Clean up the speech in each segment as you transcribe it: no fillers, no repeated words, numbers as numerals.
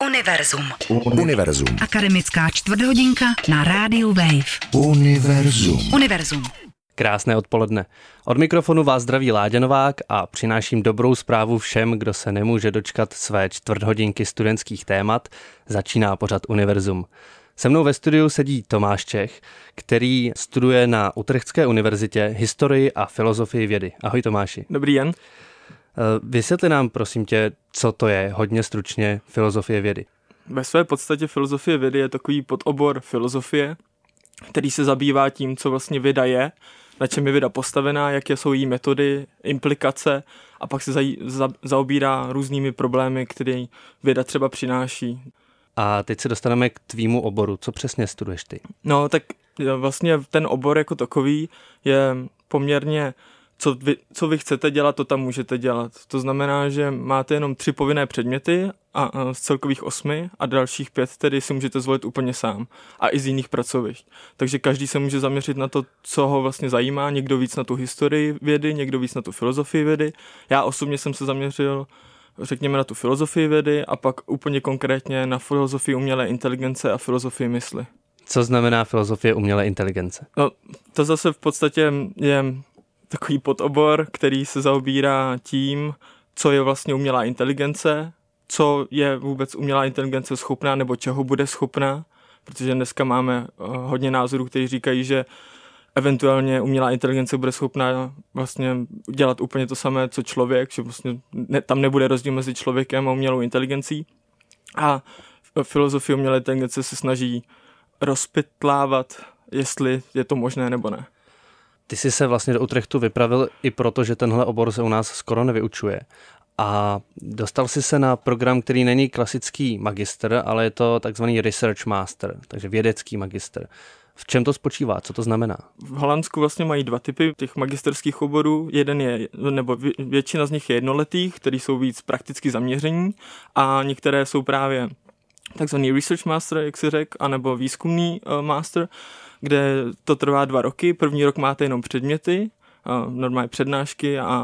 Univerzum. Akademická čtvrthodinka na rádiu Wave. Univerzum. Krásné odpoledne. Od mikrofonu vás zdraví Láďa Novák a přináším dobrou zprávu všem, kdo se nemůže dočkat své čtvrthodinky studentských témat. Začíná pořad Univerzum. Se mnou ve studiu sedí Tomáš Čech, který studuje na Utrechtské univerzitě historii a filozofii vědy. Ahoj Tomáši. Dobrý den. Vysvětli nám prosím tě, co to je hodně stručně filozofie vědy. Ve své podstatě filozofie vědy je takový podobor filozofie, který se zabývá tím, co vlastně věda je, na čem je věda postavená, jaké jsou její metody, implikace a pak se zaobírá různými problémy, které věda třeba přináší. A teď se dostaneme k tvýmu oboru. Co přesně studuješ ty? No, tak vlastně ten obor jako takový je poměrně, co vy chcete dělat, to tam můžete dělat. To znamená, že máte jenom 3 povinné předměty a z celkových 8 a dalších 5 tedy si můžete zvolit úplně sám a i z jiných pracovišť. Takže každý se může zaměřit na to, co ho vlastně zajímá, někdo víc na tu historii vědy, někdo víc na tu filozofii vědy. Já osobně jsem se zaměřil řekněme na tu filozofii vědy a pak úplně konkrétně na filozofii umělé inteligence a filozofii mysli. Co znamená filozofie umělé inteligence? No, to zase v podstatě je takový podobor, který se zaobírá tím, co je vlastně umělá inteligence, co je vůbec umělá inteligence schopná nebo čeho bude schopná, protože dneska máme hodně názorů, kteří říkají, že eventuálně umělá inteligence bude schopná vlastně dělat úplně to samé, co člověk, že vlastně tam nebude rozdíl mezi člověkem a umělou inteligencí. A filozofie umělé inteligence se snaží rozpitlávat, jestli je to možné nebo ne. Ty jsi se vlastně do Utrechtu vypravil i proto, že tenhle obor se u nás skoro nevyučuje. A dostal jsi se na program, který není klasický magister, ale je to takzvaný research master, takže vědecký magister. V čem to spočívá? Co to znamená? V Holandsku vlastně mají 2 typy těch magisterských oborů. Jeden je, nebo většina z nich je jednoletých, který jsou víc prakticky zaměření a některé jsou právě takzvaný research master, jak si řekl, anebo výzkumný master, kde to trvá 2 roky. První rok máte jenom předměty, normálně přednášky a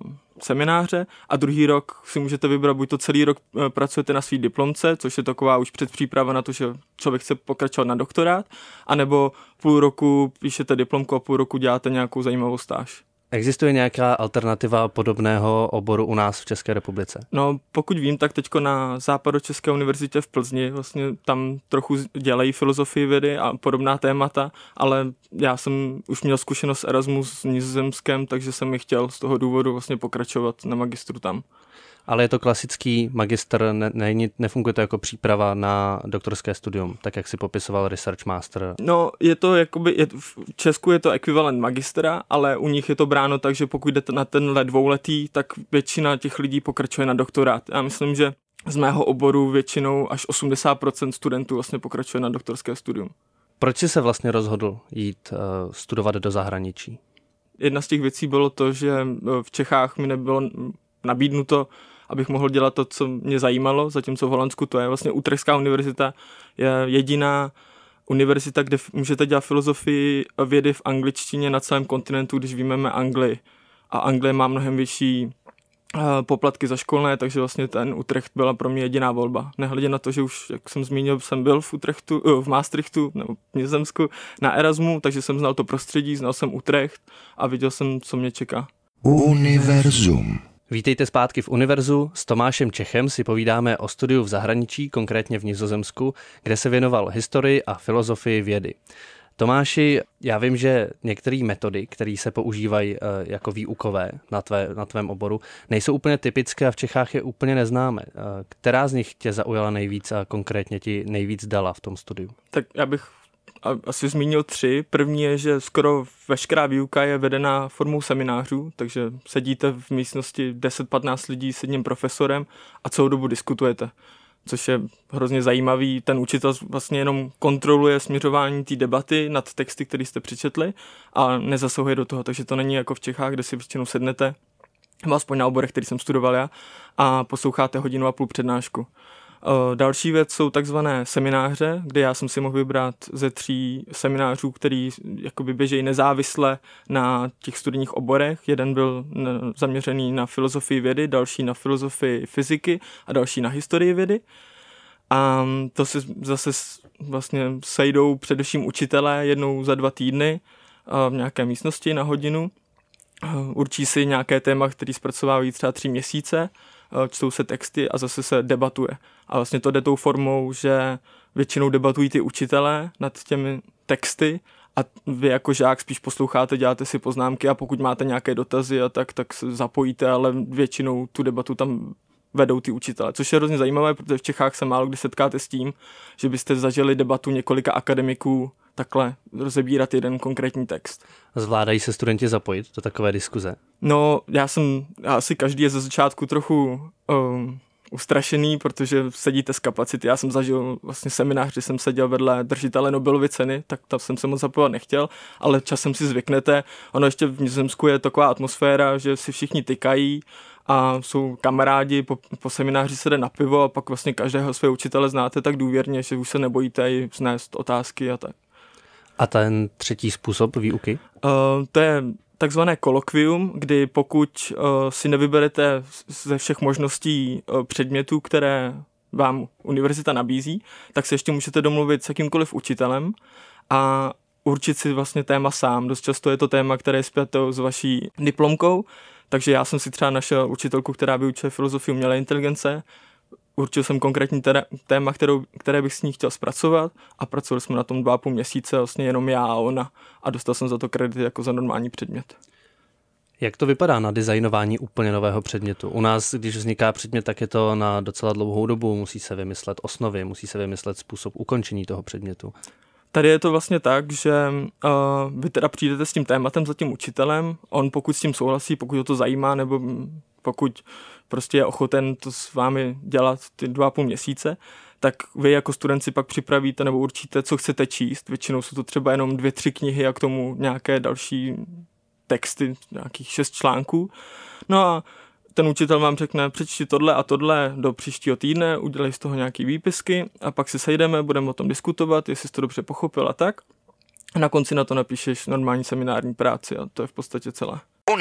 semináře a druhý rok si můžete vybrat, buď to celý rok pracujete na svý diplomce, což je taková už předpříprava na to, že člověk chce pokračovat na doktorát, anebo půl roku píšete diplomku a půl roku děláte nějakou zajímavou stáž. Existuje nějaká alternativa podobného oboru u nás v České republice? No, pokud vím, tak teďko na Západočeské univerzitě v Plzni vlastně tam trochu dělají filozofii vědy a podobná témata, ale já jsem už měl zkušenost s Erasmus s Nizozemskem, takže jsem mi chtěl z toho důvodu vlastně pokračovat na magistru tam. Ale je to klasický magister, nefunguje to jako příprava na doktorské studium, tak jak si popisoval research master? No, je to jakoby, v Česku je to ekvivalent magistra, ale u nich je to bráno tak, že pokud jdete na tenhle 2letý, tak většina těch lidí pokračuje na doktorát. Já myslím, že z mého oboru většinou až 80% studentů vlastně pokračuje na doktorské studium. Proč jsi se vlastně rozhodl jít studovat do zahraničí? Jedna z těch věcí bylo to, že v Čechách mi nebylo nabídnuto, abych mohl dělat to, co mě zajímalo, zatímco v Holandsku to je vlastně Utrechtská univerzita, je jediná univerzita, kde můžete dělat filozofii vědy v angličtině na celém kontinentu, když vyjmeme Anglii. A Anglie má mnohem vyšší poplatky za školné, takže vlastně ten Utrecht byla pro mě jediná volba. Nehledě na to, že už, jak jsem zmínil, jsem byl v Maastrichtu nebo v Nizozemsku na Erasmu, takže jsem znal to prostředí, znal jsem Utrecht a viděl jsem, co mě čeká. Univerzum. Vítejte zpátky v Univerzu. S Tomášem Čechem si povídáme o studiu v zahraničí, konkrétně v Nizozemsku, kde se věnoval historii a filozofii vědy. Tomáši, já vím, že některé metody, které se používají jako výukové na tvém oboru, nejsou úplně typické a v Čechách je úplně neznáme. Která z nich tě zaujala nejvíc a konkrétně ti nejvíc dala v tom studiu? Tak já bych asi zmínil 3. První je, že skoro veškerá výuka je vedená formou seminářů, takže sedíte v místnosti 10-15 lidí s jedním profesorem a celou dobu diskutujete, což je hrozně zajímavý. Ten učitel vlastně jenom kontroluje směřování té debaty nad texty, které jste přečetli a nezasahuje do toho, takže to není jako v Čechách, kde si většinou sednete, aspoň na oborech, který jsem studoval já, a posloucháte 1,5 hodiny přednášku. Další věc jsou takzvané semináře, kde já jsem si mohl vybrat ze 3 seminářů, který jakoby běžejí nezávisle na těch studijních oborech. Jeden byl zaměřený na filozofii vědy, další na filozofii fyziky a další na historii vědy. A to si zase vlastně sejdou především učitelé jednou za 2 týdny v nějaké místnosti na hodinu. Určí si nějaké téma, který zpracovávají třeba 3 měsíce, čtou se texty a zase se debatuje. A vlastně to jde tou formou, že většinou debatují ty učitelé nad těmi texty a vy jako žák spíš posloucháte, děláte si poznámky a pokud máte nějaké dotazy a tak se zapojíte, ale většinou tu debatu tam vedou ty učitelé, což je hrozně zajímavé, protože v Čechách se málo kdy setkáte s tím, že byste zažili debatu několika akademiků takhle rozebírat jeden konkrétní text. Zvládají se studenti zapojit do takové diskuze? No, já asi každý je ze začátku trochu ustrašený, protože sedíte z kapacity. Já jsem zažil vlastně seminář, kdy jsem seděl vedle držitele Nobelovy ceny, tak tam jsem se moc zapojovat nechtěl, ale časem si zvyknete. Ono ještě v Nizozemsku je taková atmosféra, že si všichni tykají a jsou kamarádi, po semináři se jde na pivo a pak vlastně každého svého učitele znáte tak důvěrně, že už se nebojíte i vznést otázky a tak. A ten třetí způsob výuky? To je takzvané kolokvium, kdy pokud si nevyberete ze všech možností předmětů, které vám univerzita nabízí, tak se ještě můžete domluvit s jakýmkoliv učitelem a určit si vlastně téma sám. Dost často je to téma, které je spjato s vaší diplomkou, takže já jsem si třeba našel učitelku, která vyučuje filozofii umělé inteligence, určil jsem konkrétní téma, které bych s ní chtěl zpracovat a pracovali jsme na tom 2,5 měsíce, vlastně jenom já a ona a dostal jsem za to kredit jako za normální předmět. Jak to vypadá na designování úplně nového předmětu? U nás, když vzniká předmět, tak je to na docela dlouhou dobu, musí se vymyslet osnovy, musí se vymyslet způsob ukončení toho předmětu. Tady je to vlastně tak, že vy teda přijdete s tím tématem za tím učitelem, on pokud s tím souhlasí, pokud ho to zajímá, nebo pokud prostě je ochoten to s vámi dělat ty 2,5 měsíce, tak vy jako student si pak připravíte nebo určíte, co chcete číst. Většinou jsou to třeba jenom 2-3 knihy a k tomu nějaké další texty, nějakých 6 článků. No a ten učitel vám řekne, přečti tohle a tohle do příštího týdne, udělej z toho nějaký výpisky a pak se sejdeme, budeme o tom diskutovat, jestli jsi to dobře pochopil a tak. A na konci na to napíšeš normální seminární práci a to je v podstatě celé.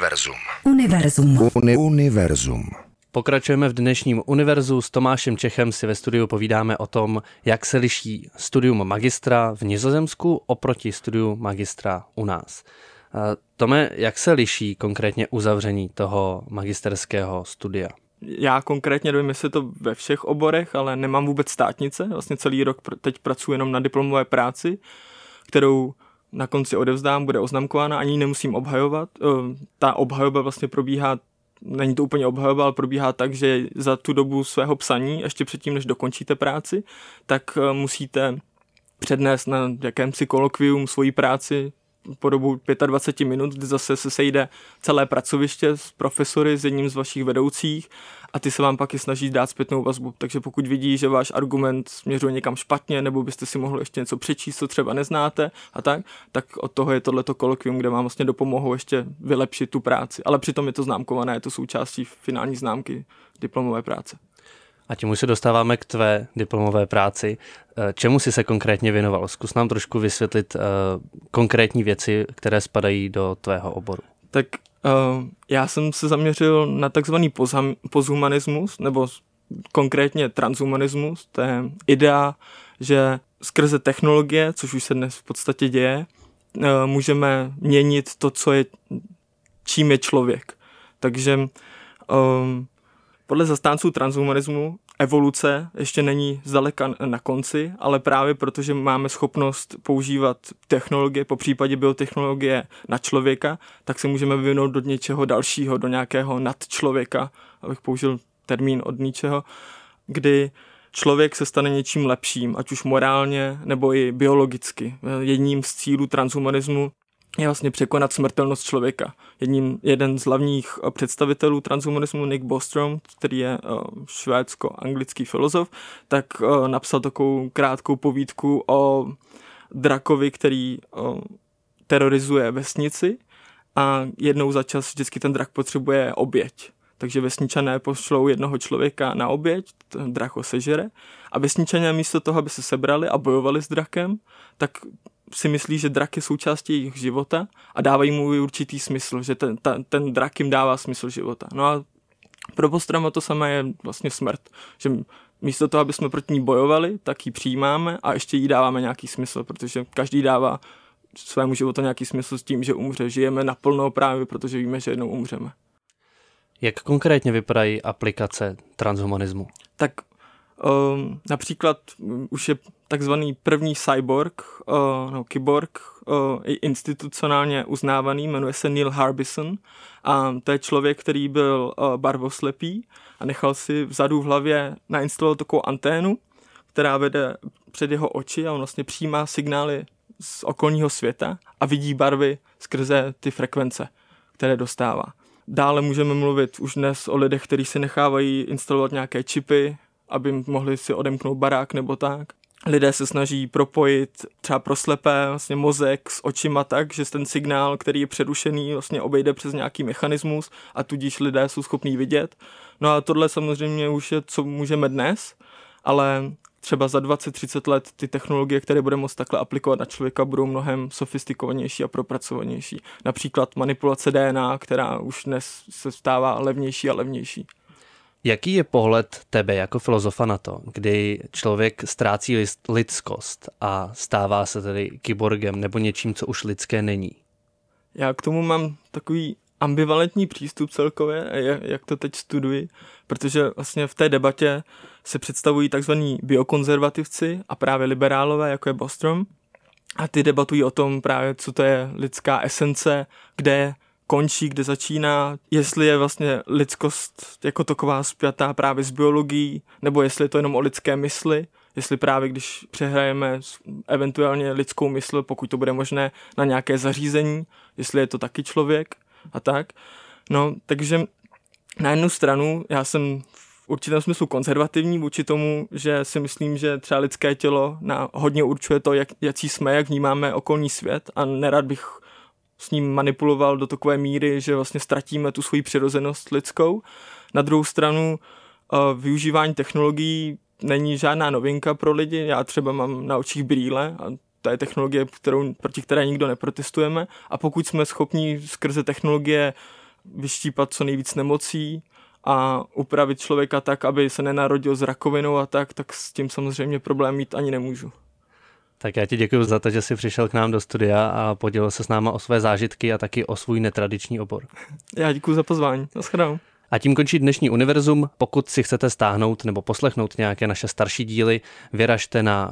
Univerzum. Pokračujeme v dnešním Univerzu. S Tomášem Čechem si ve studiu povídáme o tom, jak se liší studium magistra v Nizozemsku oproti studiu magistra u nás. Tome, jak se liší konkrétně uzavření toho magisterského studia? Já konkrétně nevím, jestli to ve všech oborech, ale nemám vůbec státnice. Vlastně celý rok teď pracuji jenom na diplomové práci, kterou na konci odevzdám, bude oznamkována, ani ji nemusím obhajovat. Ta obhajoba vlastně probíhá, není to úplně obhajoba, ale probíhá tak, že za tu dobu svého psaní, ještě předtím, než dokončíte práci, tak musíte přednést na jakémsi kolokvium svoji práci po dobu 25 minut, kdy zase se sejde celé pracoviště s profesory, s jedním z vašich vedoucích a ty se vám pak i snaží dát zpětnou vazbu. Takže pokud vidí, že váš argument směřuje někam špatně, nebo byste si mohli ještě něco přečíst, co třeba neznáte a tak od toho je tohleto kolokvium, kde vám vlastně dopomohou ještě vylepšit tu práci. Ale přitom je to známkované, je to součástí finální známky diplomové práce. A tím už se dostáváme k tvé diplomové práci. Čemu jsi se konkrétně věnoval? Zkus nám trošku vysvětlit konkrétní věci, které spadají do tvého oboru. Tak já jsem se zaměřil na takzvaný posthumanismus, nebo konkrétně transhumanismus. To je idea, že skrze technologie, což už se dnes v podstatě děje, můžeme měnit to, čím je člověk. Takže podle zastánců transhumanismu evoluce ještě není zdaleka na konci, ale právě protože máme schopnost používat technologie, po případě biotechnologie na člověka, tak se můžeme vyvinout do něčeho dalšího, do nějakého nadčlověka, abych použil termín od Nietzscheho, kdy člověk se stane něčím lepším, ať už morálně nebo i biologicky. Jedním z cílů transhumanismu je vlastně překonat smrtelnost člověka. Jeden z hlavních představitelů transhumanismu, Nick Bostrom, který je švédsko-anglický filozof, tak napsal takovou krátkou povídku o drakovi, který terorizuje vesnici a jednou za čas vždycky ten drak potřebuje oběť. Takže vesničané pošlou jednoho člověka na oběť, ten drak ho sežere a vesničané místo toho, aby se sebrali a bojovali s drakem, tak si myslí, že drak je součástí jejich života a dávají mu určitý smysl, že ten drak jim dává smysl života. No a pro Bostrama to samé je vlastně smrt, že místo toho, aby jsme proti ní bojovali, tak ji přijímáme a ještě jí dáváme nějaký smysl, protože každý dává svému životu nějaký smysl s tím, že umře. Žijeme naplno právě, protože víme, že jednou umřeme. Jak konkrétně vypadají aplikace transhumanismu? Tak například už je takzvaný první kyborg, institucionálně uznávaný, jmenuje se Neil Harbison a to je člověk, který byl barvoslepý a nechal si vzadu v hlavě nainstalovat takovou anténu, která vede před jeho oči a on vlastně přijímá signály z okolního světa a vidí barvy skrze ty frekvence, které dostává. Dále můžeme mluvit už dnes o lidech, kteří si nechávají instalovat nějaké čipy, aby mohli si odemknout barák nebo tak. Lidé se snaží propojit třeba pro slepé vlastně mozek s očima tak, že ten signál, který je přerušený, vlastně obejde přes nějaký mechanismus a tudíž lidé jsou schopní vidět. No a tohle samozřejmě už je, co můžeme dnes, ale třeba za 20-30 let ty technologie, které budeme moct takhle aplikovat na člověka, budou mnohem sofistikovanější a propracovanější. Například manipulace DNA, která už dnes se stává levnější a levnější. Jaký je pohled tebe jako filozofa na to, kdy člověk ztrácí lidskost a stává se tedy kyborgem nebo něčím, co už lidské není? Já k tomu mám takový ambivalentní přístup celkově, jak to teď studuji, protože vlastně v té debatě se představují takzvaní biokonzervativci a právě liberálové, jako je Bostrom, a ty debatují o tom právě, co to je lidská esence, kde končí, kde začíná, jestli je vlastně lidskost jako taková spjatá právě s biologií, nebo jestli je to jenom o lidské mysli, jestli právě když přehrajeme eventuálně lidskou mysl, pokud to bude možné, na nějaké zařízení, jestli je to taky člověk a tak. No, takže na jednu stranu já jsem v určitém smyslu konzervativní vůči tomu, že si myslím, že třeba lidské tělo hodně určuje to, jaký jsme, jak vnímáme okolní svět a nerad bych s ním manipuloval do takové míry, že vlastně ztratíme tu svoji přirozenost lidskou. Na druhou stranu využívání technologií není žádná novinka pro lidi. Já třeba mám na očích brýle a to je technologie, proti které nikdo neprotestujeme. A pokud jsme schopni skrze technologie vyštípat co nejvíc nemocí a upravit člověka tak, aby se nenarodil s rakovinou a tak s tím samozřejmě problém mít ani nemůžu. Tak já ti děkuji za to, že jsi přišel k nám do studia a podělil se s náma o své zážitky a taky o svůj netradiční obor. Já děkuji za pozvání. Naschledanou. A tím končí dnešní Univerzum. Pokud si chcete stáhnout nebo poslechnout nějaké naše starší díly, vyražte na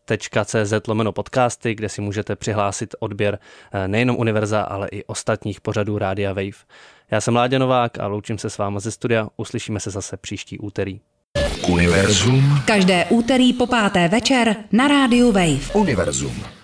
wave.cz/podcasty, kde si můžete přihlásit odběr nejenom Univerza, ale i ostatních pořadů Rádia Wave. Já jsem Láďa Novák a loučím se s váma ze studia. Uslyšíme se zase příští úterý. Univerzum. Každé úterý po 5. večer na rádiu Wave. Univerzum.